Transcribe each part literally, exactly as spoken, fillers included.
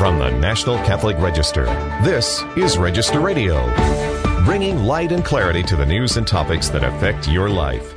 From the National Catholic Register, this is Register Radio, bringing light and clarity to the news and topics that affect your life.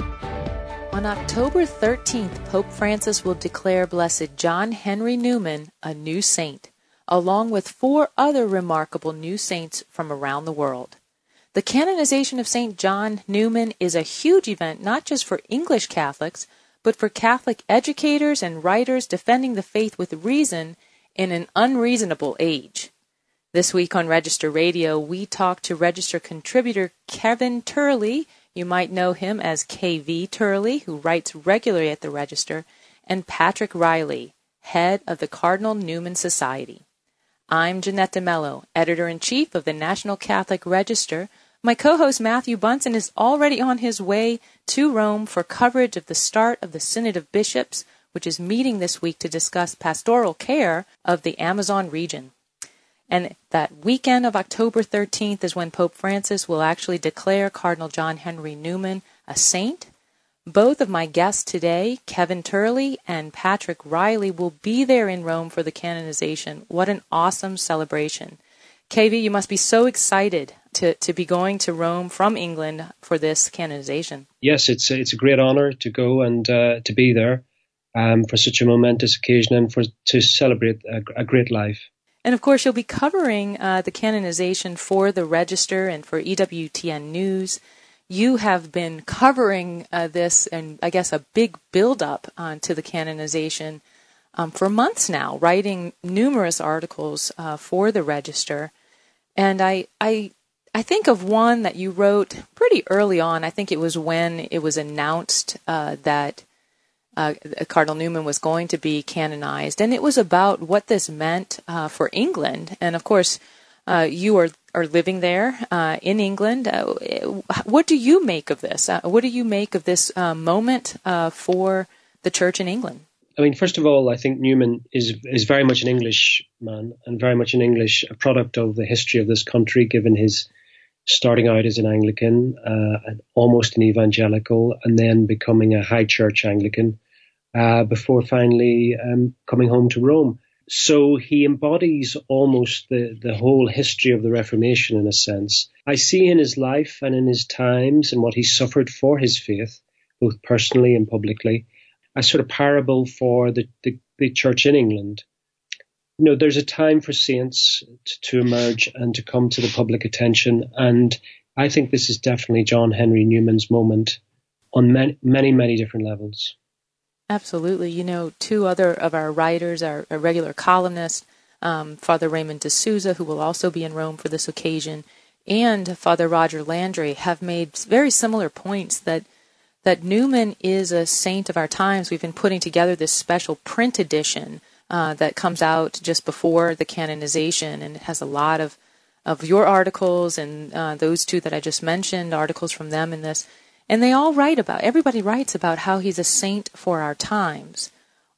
On October thirteenth, Pope Francis will declare Blessed John Henry Newman a new saint, along with four other remarkable new saints from around the world. The canonization of Saint John Newman is a huge event not just for English Catholics, but for Catholic educators and writers defending the faith with reason in an unreasonable age. This week on Register Radio, we talk to Register contributor Kevin Turley. You might know him as K V Turley, who writes regularly at the Register, and Patrick Riley, head of the Cardinal Newman Society. I'm Jeanette DeMello, editor-in-chief of the National Catholic Register. My co-host Matthew Bunson is already on his way to Rome for coverage of the start of the Synod of Bishops, which is meeting this week to discuss pastoral care of the Amazon region. And that weekend of October thirteenth is when Pope Francis will actually declare Cardinal John Henry Newman a saint. Both of my guests today, Kevin Turley and Patrick Riley, will be there in Rome for the canonization. What an awesome celebration. K V, you must be so excited to, to be going to Rome from England for this canonization. Yes, it's a, it's a great honor to go and uh, to be there um, for such a momentous occasion and for to celebrate a, a great life. And of course, you'll be covering uh, the canonization for the Register and for E W T N News. You have been covering uh, this, and I guess a big build-up uh, to the canonization um, for months now, writing numerous articles uh, for the Register. And I, I, I think of one that you wrote pretty early on. I think it was when it was announced uh, that uh, Cardinal Newman was going to be canonized, and it was about what this meant uh, for England. And of course, uh, you are. are living there uh, in England. Uh, what do you make of this? Uh, what do you make of this uh, moment uh, for the Church in England? I mean, first of all, I think Newman is is very much an English man and very much an English a product of the history of this country, given his starting out as an Anglican, uh, and almost an evangelical, and then becoming a high church Anglican uh, before finally um, coming home to Rome. So he embodies almost the, the whole history of the Reformation in a sense. I see in his life and in his times and what he suffered for his faith, both personally and publicly, a sort of parable for the, the, the church in England. You know, there's a time for saints to, to emerge and to come to the public attention. And I think this is definitely John Henry Newman's moment on many, many, many different levels. Absolutely. You know, two other of our writers, our, our regular columnists, um, Father Raymond de Souza, who will also be in Rome for this occasion, and Father Roger Landry have made very similar points that that Newman is a saint of our times. We've been putting together this special print edition uh, that comes out just before the canonization, and it has a lot of, of your articles and uh, those two that I just mentioned, articles from them in this. And they all write about, everybody writes about how he's a saint for our times.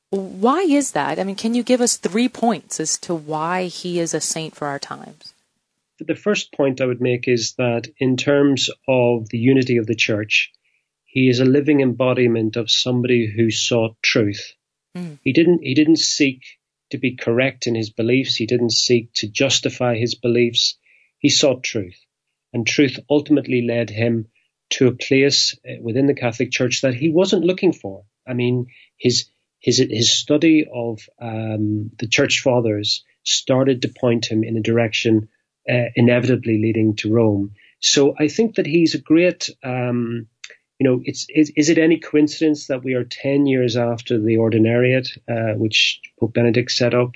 Why is that? I mean, can you give us three points as to why he is a saint for our times? The first point I would make is that in terms of the unity of the church, he is a living embodiment of somebody who sought truth. Mm. He didn't, he didn't seek to be correct in his beliefs. He didn't seek to justify his beliefs. He sought truth. And truth ultimately led him to a place within the Catholic Church that he wasn't looking for. I mean, his his his study of um, the Church Fathers started to point him in a direction uh, inevitably leading to Rome. So I think that he's a great, um, you know, it's is, is it any coincidence that we are ten years after the Ordinariate, uh, which Pope Benedict set up,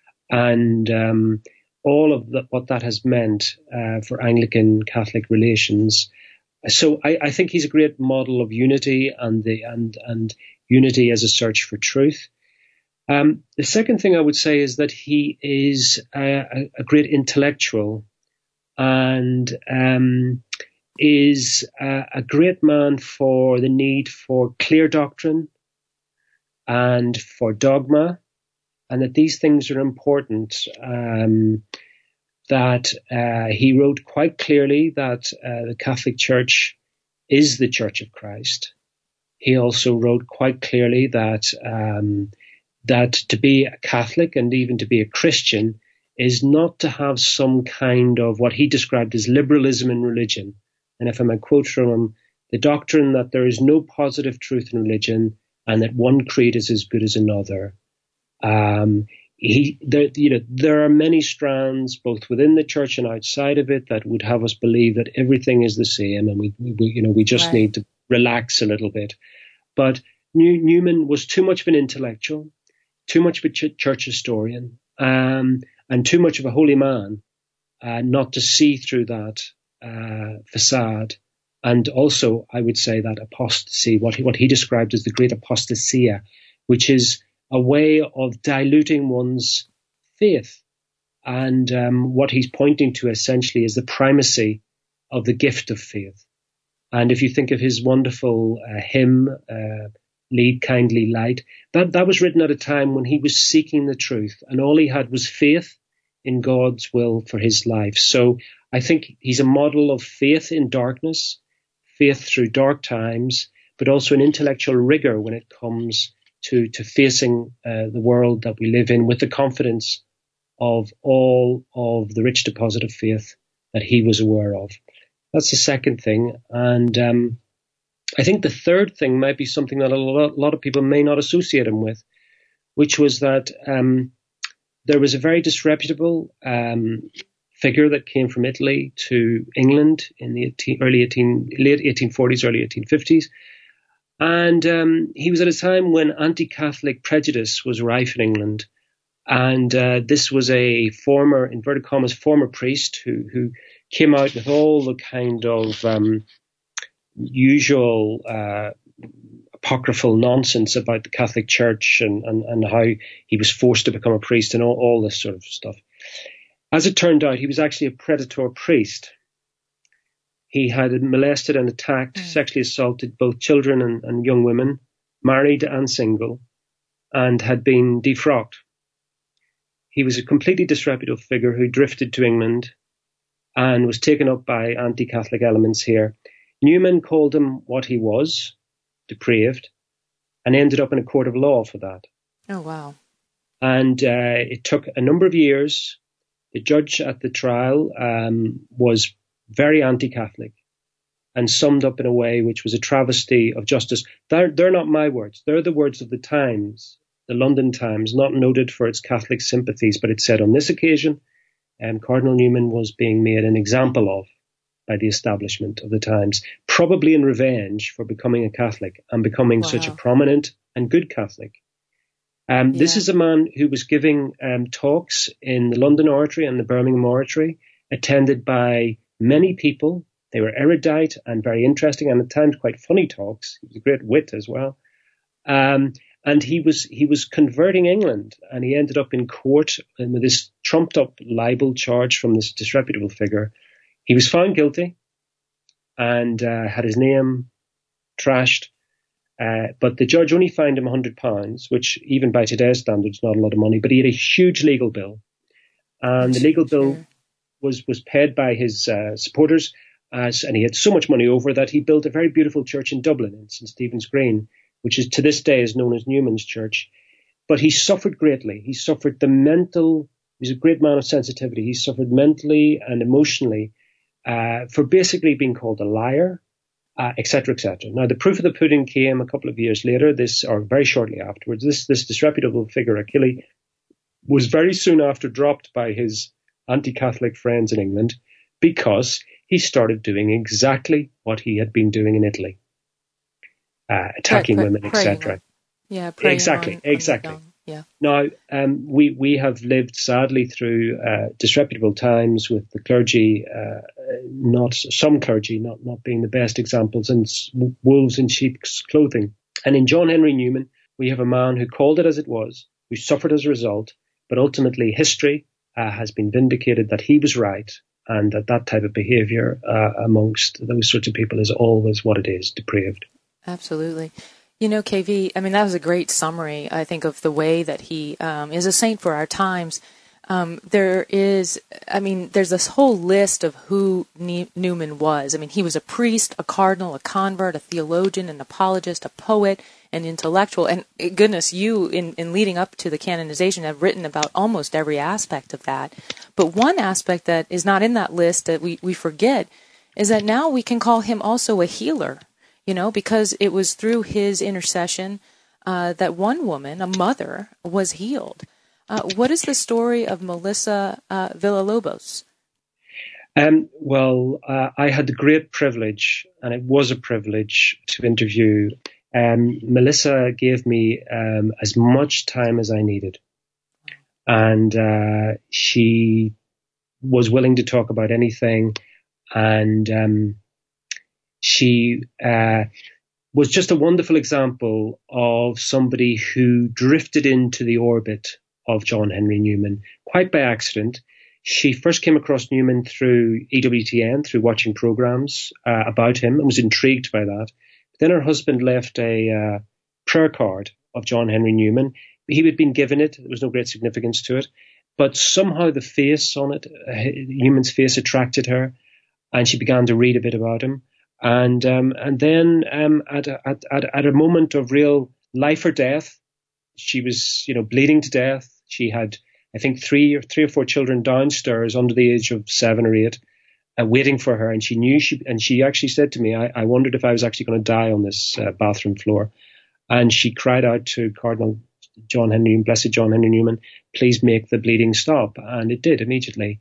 and um, all of the, what that has meant uh, for Anglican Catholic relations. So I, I think he's a great model of unity and the and and unity as a search for truth. Um, the second thing I would say is that he is a, a great intellectual and um, is a, a great man for the need for clear doctrine and for dogma, and that these things are important. Um, that uh, he wrote quite clearly that uh, the Catholic Church is the Church of Christ. He also wrote quite clearly that um, that to be a Catholic and even to be a Christian is not to have some kind of what he described as liberalism in religion. And if I might quote from him, the doctrine that there is no positive truth in religion and that one creed is as good as another. Um, he, there, you know, there are many strands, both within the church and outside of it, that would have us believe that everything is the same, and we, we you know, we just right. need to relax a little bit. But New, Newman was too much of an intellectual, too much of a ch- church historian, um, and too much of a holy man, uh, not to see through that uh, facade. And also, I would say that apostasy, what he, what he described as the great apostasia, which is a way of diluting one's faith. And um, what he's pointing to essentially is the primacy of the gift of faith. And if you think of his wonderful uh, hymn, uh, Lead Kindly Light, that, that was written at a time when he was seeking the truth, and all he had was faith in God's will for his life. So I think he's a model of faith in darkness, faith through dark times, but also an intellectual rigor when it comes to, to facing uh, the world that we live in with the confidence of all of the rich deposit of faith that he was aware of. That's the second thing. And um, I think the third thing might be something that a lot, a lot of people may not associate him with, which was that um, there was a very disreputable um, figure that came from Italy to England in the eighteen, early eighteen, late eighteen forties, early eighteen fifties. And um, he was at a time when anti-Catholic prejudice was rife in England. And uh, this was a former, inverted commas, former priest who, who came out with all the kind of um, usual uh, apocryphal nonsense about the Catholic Church and, and, and how he was forced to become a priest and all, all this sort of stuff. As it turned out, he was actually a predator priest. He had molested and attacked, mm. sexually assaulted both children and, and young women, married and single, and had been defrocked. He was a completely disreputable figure who drifted to England and was taken up by anti-Catholic elements here. Newman called him what he was, depraved, and ended up in a court of law for that. Oh, wow. And uh, it took a number of years. The judge at the trial um, was very anti-Catholic and summed up in a way which was a travesty of justice. They're, they're not my words. They're the words of the Times, the London Times, not noted for its Catholic sympathies, but it said on this occasion, um, Cardinal Newman was being made an example of by the establishment of the Times, probably in revenge for becoming a Catholic and becoming wow. such a prominent and good Catholic. Um, yeah. This is a man who was giving um, talks in the London Oratory and the Birmingham Oratory, attended by many people. They were erudite and very interesting, and at times quite funny talks. He was a great wit as well. Um, and he was he was converting England, and he ended up in court with this trumped-up libel charge from this disreputable figure. He was found guilty and uh, had his name trashed. Uh, but the judge only fined him one hundred pounds, which even by today's standards is not a lot of money. But he had a huge legal bill. And the legal bill was, was paid by his uh, supporters. As, and he had so much money over that he built a very beautiful church in Dublin, in Saint Stephen's Green, which is to this day is known as Newman's Church. But he suffered greatly. He suffered the mental, he was a great man of sensitivity. He suffered mentally and emotionally uh, for basically being called a liar, uh, et cetera, et cetera. Now, the proof of the pudding came a couple of years later, this, or very shortly afterwards. This, this disreputable figure, Achille, was very soon after dropped by his anti-Catholic friends in England because he started doing exactly what he had been doing in Italy, uh, attacking pray, pray, women, et cetera. Yeah, exactly, on, exactly. on yeah. Now, um, we we have lived sadly through uh, disreputable times with the clergy, uh, not some clergy not not being the best examples, and wolves in sheep's clothing. And in John Henry Newman, we have a man who called it as it was, who suffered as a result, but ultimately history uh, has been vindicated that he was right. And that that type of behavior uh, amongst those sorts of people is always what it is, depraved. Absolutely. You know, K V, I mean, that was a great summary, I think, of the way that he um, is a saint for our times. Um, there is, I mean, there's this whole list of who ne- Newman was. I mean, he was a priest, a cardinal, a convert, a theologian, an apologist, a poet, and intellectual. And goodness, you, in, in leading up to the canonization, have written about almost every aspect of that. But one aspect that is not in that list that we, we forget is that now we can call him also a healer, you know, because it was through his intercession uh, that one woman, a mother, was healed. Uh, what is the story of Melissa uh, Villalobos? Um, well, uh, I had the great privilege, and it was a privilege, to interview. Um, Melissa gave me um, as much time as I needed. And uh, she was willing to talk about anything. And um, she uh, was just a wonderful example of somebody who drifted into the orbit of John Henry Newman quite by accident. She first came across Newman through E W T N, through watching programs uh, about him, and was intrigued by that. Then her husband left a uh, prayer card of John Henry Newman. He had been given it. There was no great significance to it. But somehow the face on it, uh, Newman's face, attracted her, and she began to read a bit about him. And um, and then um, at, a, at, at, at a moment of real life or death, she was, you know, bleeding to death. She had, I think, three or three or four children downstairs under the age of seven or eight, uh, waiting for her. And she knew she, and she actually said to me, I, I wondered if I was actually going to die on this uh, bathroom floor. And she cried out to Cardinal John Henry, Blessed John Henry Newman, please make the bleeding stop. And it did immediately.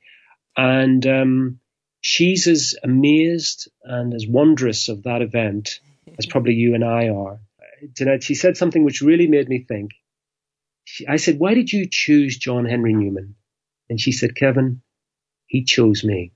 And um, she's as amazed and as wondrous of that event as probably you and I are. Jeanette, she said something which really made me think. She, I said, why did you choose John Henry Newman? And she said, Kevin, he chose me.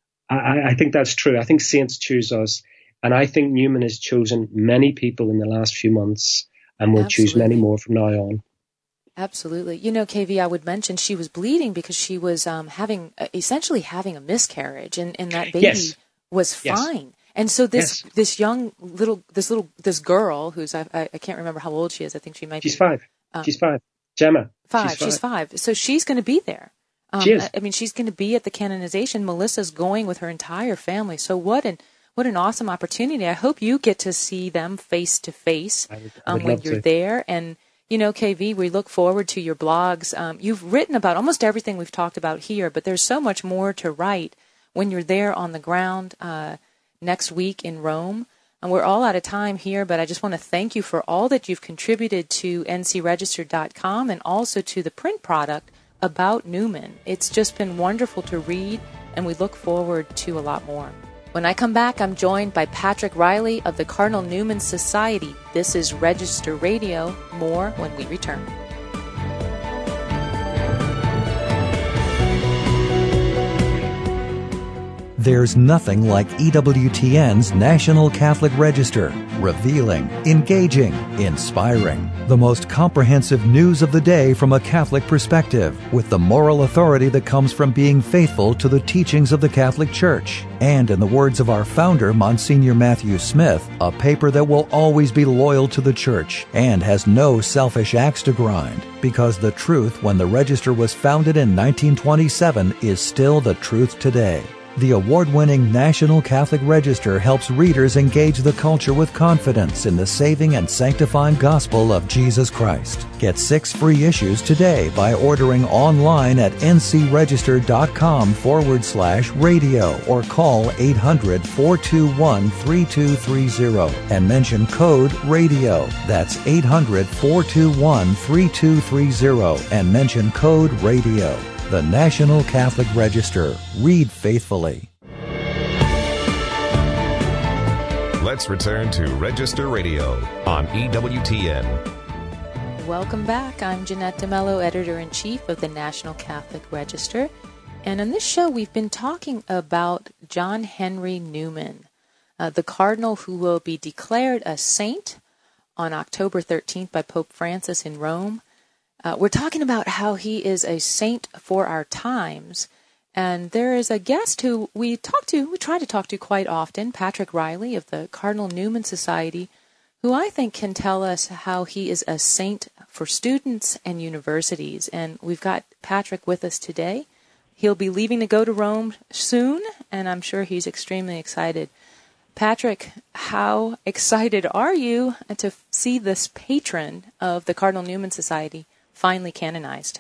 I, I think that's true. I think saints choose us. And I think Newman has chosen many people in the last few months and will Absolutely. choose many more from now on. Absolutely. You know, K V, I would mention she was bleeding because she was um, having, uh, essentially having a miscarriage, and, and that baby yes. was fine. Yes. And so this yes. this young little, this little, this girl who's, I, I can't remember how old she is. I think she might She's be. five. Um, she's five. Gemma. Five. She's five. She's five. So she's going to be there. Um, she is. I mean, she's going to be at the canonization. Melissa's going with her entire family. So what an what an awesome opportunity. I hope you get to see them face to face when you're to. there. And, you know, K V, we look forward to your blogs. Um, you've written about almost everything we've talked about here, but there's so much more to write when you're there on the ground uh, next week in Rome. And we're all out of time here, but I just want to thank you for all that you've contributed to N C Register dot com and also to the print product about Newman. It's just been wonderful to read, and we look forward to a lot more. When I come back, I'm joined by Patrick Riley of the Cardinal Newman Society. This is Register Radio. More when we return. There's nothing like E W T N's National Catholic Register. Revealing, engaging, inspiring. The most comprehensive news of the day from a Catholic perspective, with the moral authority that comes from being faithful to the teachings of the Catholic Church. And in the words of our founder, Monsignor Matthew Smith, a paper that will always be loyal to the Church and has no selfish axe to grind. Because the truth, when the Register was founded in nineteen twenty-seven, is still the truth today. The award-winning National Catholic Register helps readers engage the culture with confidence in the saving and sanctifying gospel of Jesus Christ. Get six free issues today by ordering online at ncregister.com forward slash radio or call eight hundred, four two one, three two three zero and mention code RADIO. That's eight hundred, four two one, three two three zero and mention code RADIO. The National Catholic Register. Read faithfully. Let's return to Register Radio on E W T N. Welcome back. I'm Jeanette DeMello, Editor-in-Chief of the National Catholic Register. And on this show, we've been talking about John Henry Newman, uh, the cardinal who will be declared a saint on October thirteenth by Pope Francis in Rome. Uh, we're talking about how he is a saint for our times. And there is a guest who we talk to, we try to talk to quite often, Patrick Riley of the Cardinal Newman Society, who I think can tell us how he is a saint for students and universities. And we've got Patrick with us today. He'll be leaving to go to Rome soon, and I'm sure he's extremely excited. Patrick, how excited are you to see this patron of the Cardinal Newman Society finally canonized?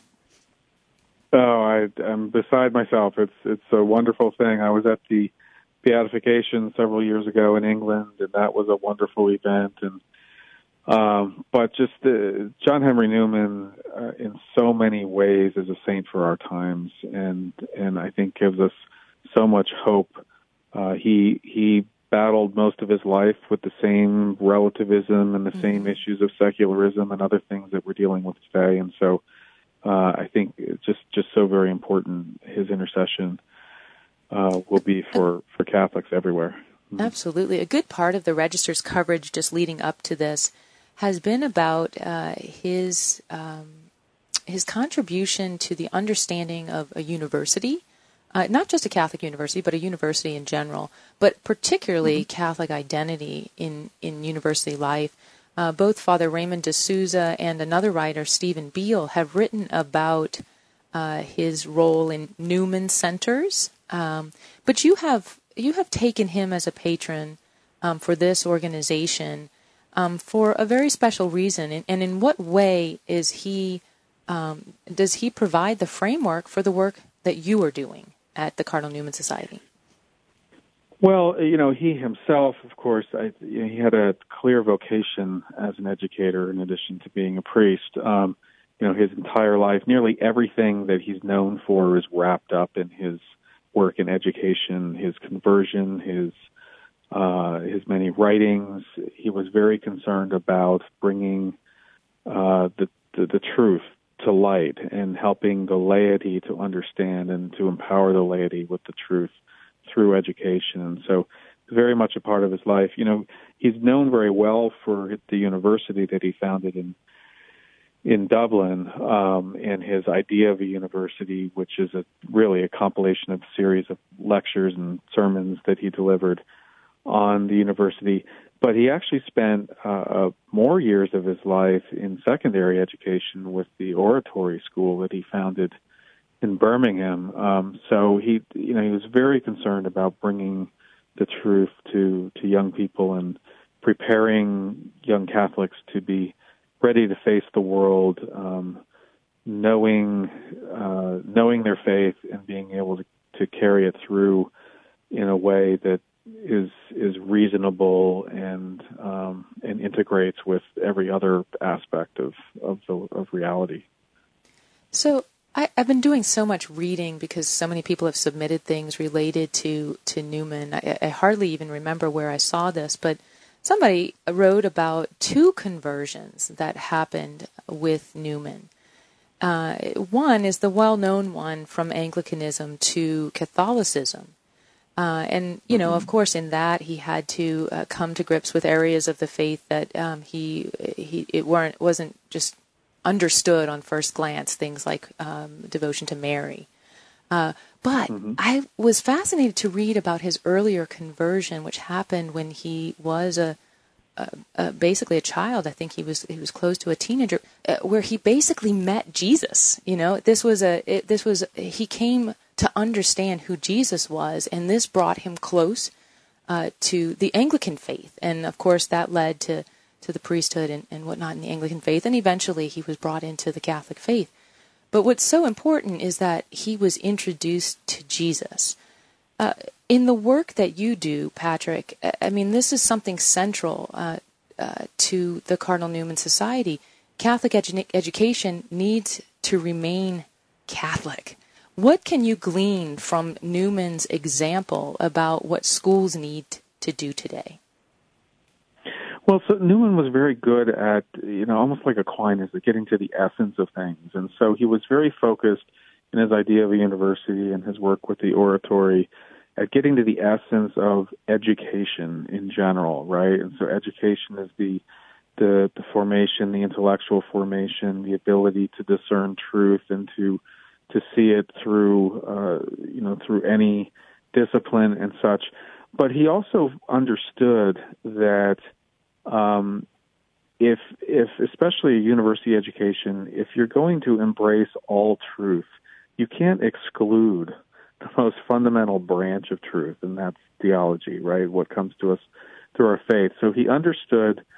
Oh, I, I'm beside myself. It's it's a wonderful thing. I was at the beatification several years ago in England, and that was a wonderful event. And um, but just uh, John Henry Newman, uh, in so many ways, is a saint for our times, and and I think gives us so much hope. Uh, he he battled most of his life with the same relativism and the mm-hmm. same issues of secularism and other things that we're dealing with today, and so. Uh, I think it's just, just so very important. His intercession uh, will be for, for Catholics everywhere. Mm-hmm. Absolutely. A good part of the Register's coverage just leading up to this has been about uh, his um, his contribution to the understanding of a university, uh, not just a Catholic university, but a university in general, but particularly mm-hmm. Catholic identity in, in university life. Uh, both Father Raymond de Souza and another writer, Stephen Beale, have written about uh, his role in Newman Centers. Um, but you have you have taken him as a patron um, for this organization um, for a very special reason. And, and in what way is he um, does he provide the framework for the work that you are doing at the Cardinal Newman Society? Well, you know, he himself, of course, I, you know, he had a clear vocation as an educator in addition to being a priest. Um, you know, his entire life, nearly everything that he's known for is wrapped up in his work in education, his conversion, his uh, his many writings. He was very concerned about bringing uh, the, the the truth to light and helping the laity to understand and to empower the laity with the truth through education. And so very much a part of his life. You know, he's known very well for the university that he founded in in Dublin, um, and his idea of a university, which is a really a compilation of a series of lectures and sermons that he delivered on the university. But he actually spent uh, more years of his life in secondary education with the oratory school that he founded in Birmingham. Um, so he, you know, he was very concerned about bringing the truth to, to young people and preparing young Catholics to be ready to face the world, um, knowing uh, knowing their faith and being able to, to carry it through in a way that is is reasonable and um, and integrates with every other aspect of of, the, of reality. So. I, I've been doing so much reading because so many people have submitted things related to, to Newman. I, I hardly even remember where I saw this, but somebody wrote about two conversions that happened with Newman. Uh, one is the well-known one from Anglicanism to Catholicism. Uh, and, you know, mm-hmm. of course, in that he had to uh, come to grips with areas of the faith that um, he he it weren't wasn't just understood on first glance, things like um, devotion to Mary. Uh, but mm-hmm. I was fascinated to read about his earlier conversion, which happened when he was a, a, a basically a child. I think he was he was close to a teenager, uh, where he basically met Jesus. You know, this was a it, this was he came to understand who Jesus was, and this brought him close uh, to the Anglican faith, and of course that led to. to the priesthood and, and whatnot in the Anglican faith, and eventually he was brought into the Catholic faith. But what's so important is that he was introduced to Jesus. Uh, in the work that you do, Patrick, I mean, this is something central uh, uh, to the Cardinal Newman Society. Catholic edu- education needs to remain Catholic. What can you glean from Newman's example about what schools need to do today? Well, so Newman was very good at, you know, almost like Aquinas, at getting to the essence of things. And so he was very focused in his idea of a university and his work with the oratory at getting to the essence of education in general, right? And so education is the the, the formation, the intellectual formation, the ability to discern truth and to to see it through, uh, you know, through any discipline and such. But he also understood that Um, if, if, especially a university education, if you're going to embrace all truth, you can't exclude the most fundamental branch of truth, and that's theology, right? What comes to us through our faith. So he understood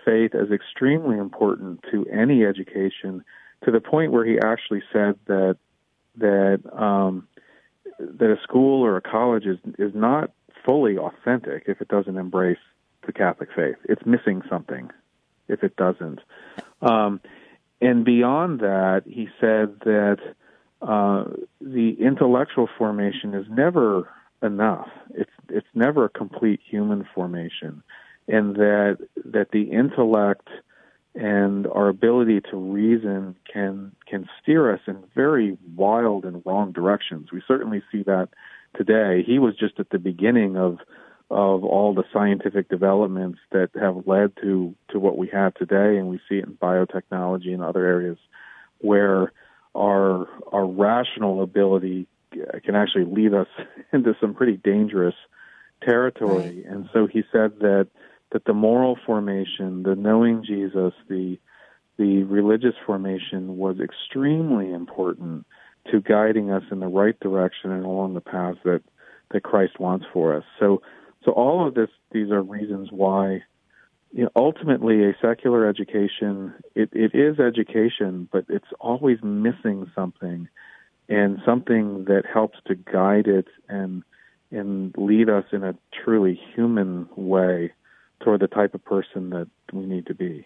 faith as extremely important to any education, to the point where he actually said that that um, that a school or a college is is not fully authentic if it doesn't embrace the Catholic faith. It's missing something if it doesn't. Um, and beyond that, he said that uh, the intellectual formation is never enough. It's it's never a complete human formation, and that that the intellect and our ability to reason can can steer us in very wild and wrong directions. We certainly see that today. He was just at the beginning of of all the scientific developments that have led to, to what we have today, and we see it in biotechnology and other areas where our our rational ability can actually lead us into some pretty dangerous territory. Right. And so he said that that the moral formation, the knowing Jesus, the the religious formation was extremely important to guiding us in the right direction and along the path that, that Christ wants for us. So so all of this, these are reasons why, you know, ultimately a secular education, it, it is education, but it's always missing something, and something that helps to guide it and and lead us in a truly human way toward the type of person that we need to be.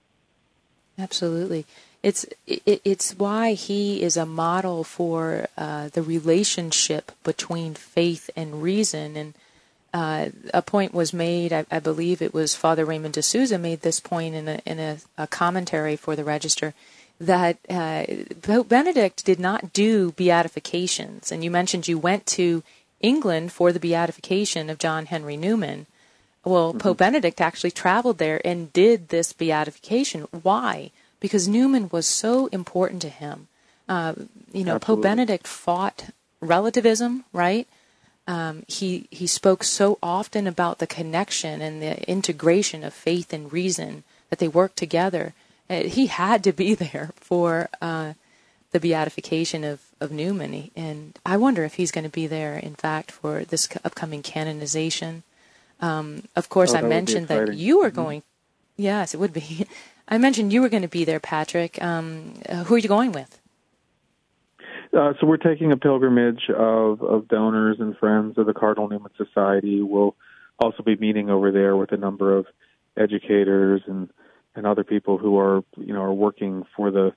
Absolutely. It's it, it's why he is a model for uh, the relationship between faith and reason. And uh, a point was made, I, I believe it was Father Raymond de Souza made this point in a, in a, a commentary for the Register, that uh, Pope Benedict did not do beatifications. And you mentioned you went to England for the beatification of John Henry Newman. Well, mm-hmm. Pope Benedict actually traveled there and did this beatification. Why? Because Newman was so important to him. Uh, you know, Absolutely. Pope Benedict fought relativism, right? Um, he he spoke so often about the connection and the integration of faith and reason, that they work together. Uh, he had to be there for uh, the beatification of, of Newman. And I wonder if he's going to be there, in fact, for this upcoming canonization. Um, of course, oh, I mentioned that you were going. Mm-hmm. Yes, it would be. I mentioned you were going to be there, Patrick. Um, uh, who are you going with? Uh, so we're taking a pilgrimage of, of donors and friends of the Cardinal Newman Society. We'll also be meeting over there with a number of educators and, and other people who are, you know, are working for the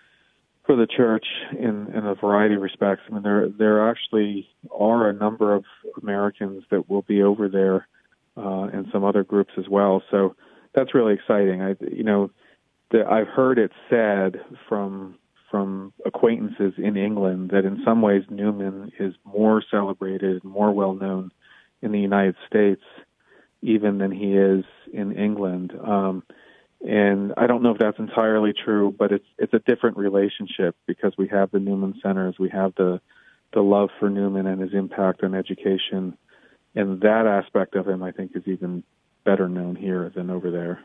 for the church in, in a variety of respects. I mean, there there actually are a number of Americans that will be over there, uh, and some other groups as well. So that's really exciting. I, you know, the, I've heard it said from from acquaintances in England that in some ways Newman is more celebrated, more well known in the United States even than he is in England. Um, and I don't know if that's entirely true, but it's it's a different relationship because we have the Newman Centers, we have the the love for Newman and his impact on education, and that aspect of him I think is even better known here than over there.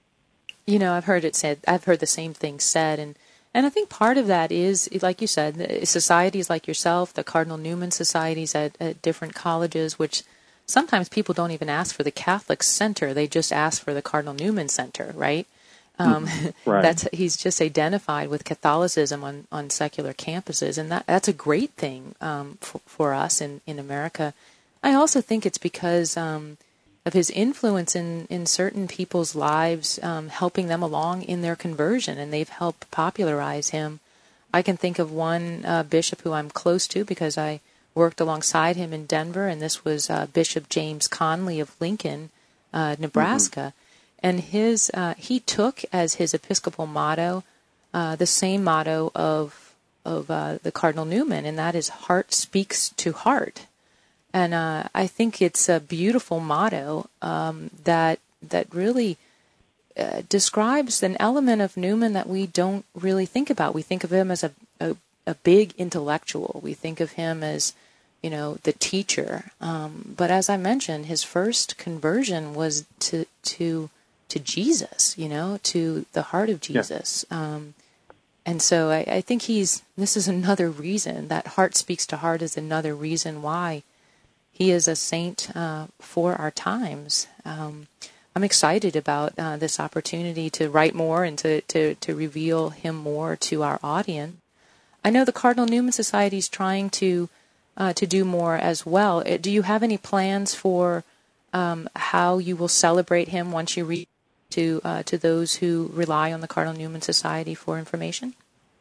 You know, I've heard it said, I've heard the same thing said, and, and I think part of that is, like you said, societies like yourself, the Cardinal Newman societies at, at different colleges, which sometimes people don't even ask for the Catholic Center, they just ask for the Cardinal Newman Center, right? Um, right. That's he's just identified with Catholicism on, on secular campuses, and that that's a great thing um, for, for us in, in America. I also think it's because um, of his influence in, in certain people's lives, um, helping them along in their conversion, and they've helped popularize him. I can think of one uh, bishop who I'm close to because I worked alongside him in Denver, and this was uh, Bishop James Conley of Lincoln, uh, Nebraska. Mm-hmm. And his uh, he took as his Episcopal motto uh, the same motto of of uh, the Cardinal Newman, and that is "Heart speaks to heart." And uh, I think it's a beautiful motto um, that that really uh, describes an element of Newman that we don't really think about. We think of him as a, a, a big intellectual. We think of him as, you know, the teacher. Um, but as I mentioned, his first conversion was to to to Jesus, you know, to the heart of Jesus. Yeah. Um, and so I, I think he's, this is another reason, that heart speaks to heart is another reason why he is a saint uh, for our times. Um, I'm excited about uh, this opportunity to write more and to, to, to reveal him more to our audience. I know the Cardinal Newman Society is trying to uh, to do more as well. Do you have any plans for um, how you will celebrate him once you reach to uh, to those who rely on the Cardinal Newman Society for information?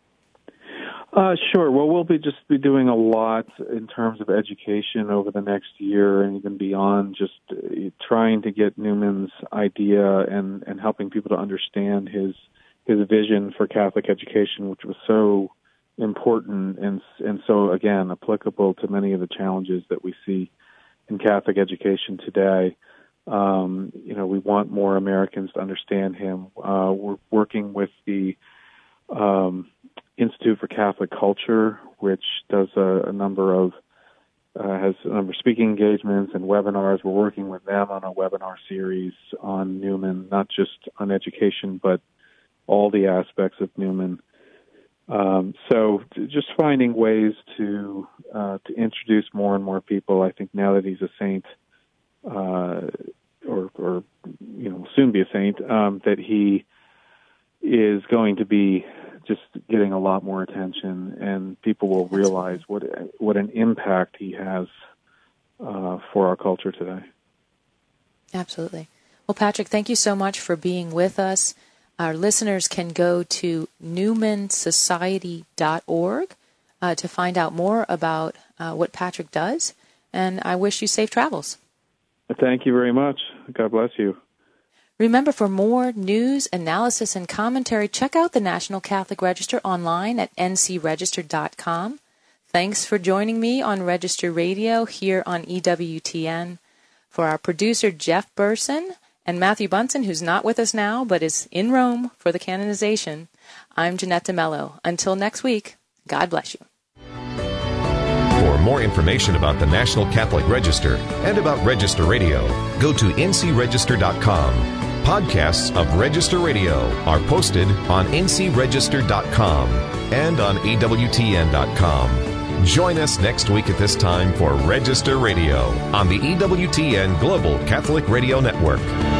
Uh, sure. Well, we'll be just be doing a lot in terms of education over the next year and even beyond, just uh, trying to get Newman's idea and, and helping people to understand his his vision for Catholic education, which was so important and and so, again, applicable to many of the challenges that we see in Catholic education today. Um, you know, we want more Americans to understand him. Uh, we're working with the um, Institute for Catholic Culture, which does a, a number of uh, has a number of speaking engagements and webinars. We're working with them on a webinar series on Newman, not just on education, but all the aspects of Newman. Um, so just finding ways to uh, to introduce more and more people. I think now that he's a saint, uh, or, or you know, soon be a saint, um, that he is going to be just getting a lot more attention, and people will realize what what an impact he has uh, for our culture today. Absolutely. Well, Patrick, thank you so much for being with us. Our listeners can go to newman society dot org uh, to find out more about uh, what Patrick does, and I wish you safe travels. Thank you very much. God bless you. Remember, for more news, analysis, and commentary, check out the National Catholic Register online at n c register dot com. Thanks for joining me on Register Radio here on E W T N. For our producer, Jeff Burson, and Matthew Bunson, who's not with us now but is in Rome for the canonization, I'm Jeanette DeMello. Until next week, God bless you. For more information about the National Catholic Register and about Register Radio, go to n c register dot com. Podcasts of Register Radio are posted on n c register dot com and on e w t n dot com. Join us next week at this time for Register Radio on the E W T N Global Catholic Radio Network.